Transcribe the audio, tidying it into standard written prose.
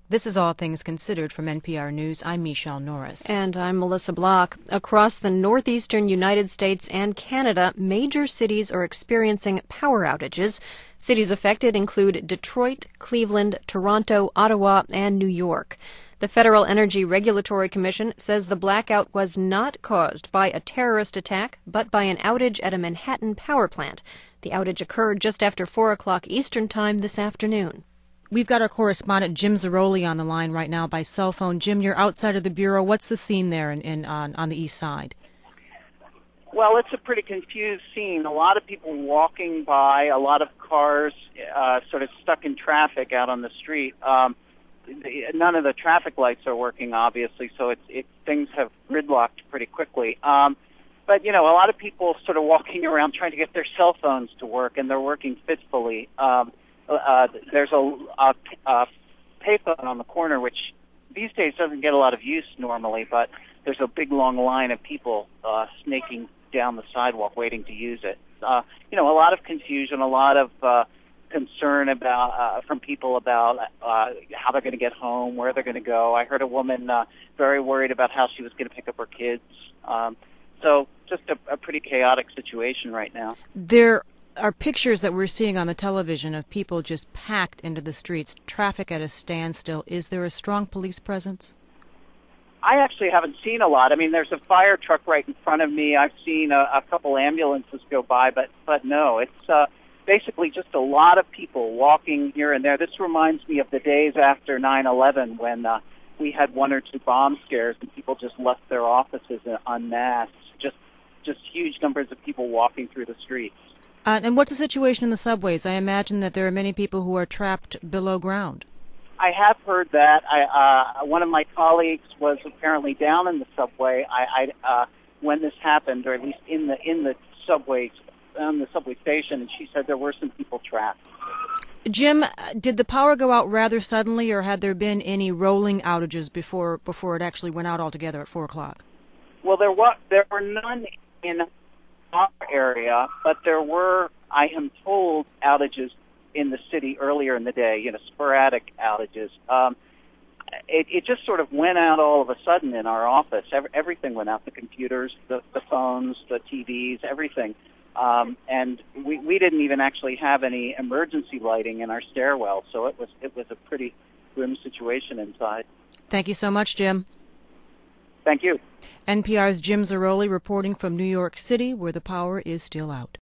This is All Things Considered from NPR News. I'm Michelle Norris. And I'm Melissa Block. Across the northeastern United States and Canada, major cities are experiencing power outages. Cities affected include Detroit, Cleveland, Toronto, Ottawa, and New York. The Federal Energy Regulatory Commission says the blackout was not caused by a terrorist attack, but by an outage at a Manhattan power plant. The outage occurred just after 4 o'clock Eastern Time this afternoon. We've got our correspondent Jim Zarroli on the line right now by cell phone. Jim, you're outside of the Bureau. What's the scene there on the east side? Well, it's a pretty confused scene. A lot of people walking by, a lot of cars sort of stuck in traffic out on the street. None of the traffic lights are working, obviously, so things have gridlocked pretty quickly. But, you know, a lot of people sort of walking around trying to get their cell phones to work, and they're working fitfully. There's a payphone on the corner, which these days doesn't get a lot of use normally, but there's a big long line of people snaking down the sidewalk waiting to use it. You know, a lot of confusion, a lot of concern about from people about how they're going to get home, where they're going to go. I heard a woman very worried about how she was going to pick up her kids. So just a pretty chaotic situation right now. There are pictures that we're seeing on the television of people just packed into the streets, traffic at a standstill. Is there a strong police presence? I actually haven't seen a lot. I mean, there's a fire truck right in front of me. I've seen a couple ambulances go by, but no, it's basically just a lot of people walking here and there. This reminds me of the days after 9/11 when we had one or two bomb scares and people just left their offices en masse. Just huge numbers of people walking through the streets. And what's the situation in the subways? I imagine that there are many people who are trapped below ground. I have heard that. One of my colleagues was apparently down in the subway. When this happened, or at least in the subway, on the subway station, and she said there were some people trapped. Jim, did the power go out rather suddenly, or had there been any rolling outages before it actually went out altogether at 4 o'clock? Well, there were none in our area, but there were, I am told, outages in the city earlier in the day, you know, sporadic outages. It just sort of went out all of a sudden in our office. Everything went out, the computers, the phones, the TVs, everything. And we didn't even actually have any emergency lighting in our stairwell, so it was a pretty grim situation inside. Thank you so much, Jim. Thank you. NPR's Jim Zarroli reporting from New York City, where the power is still out.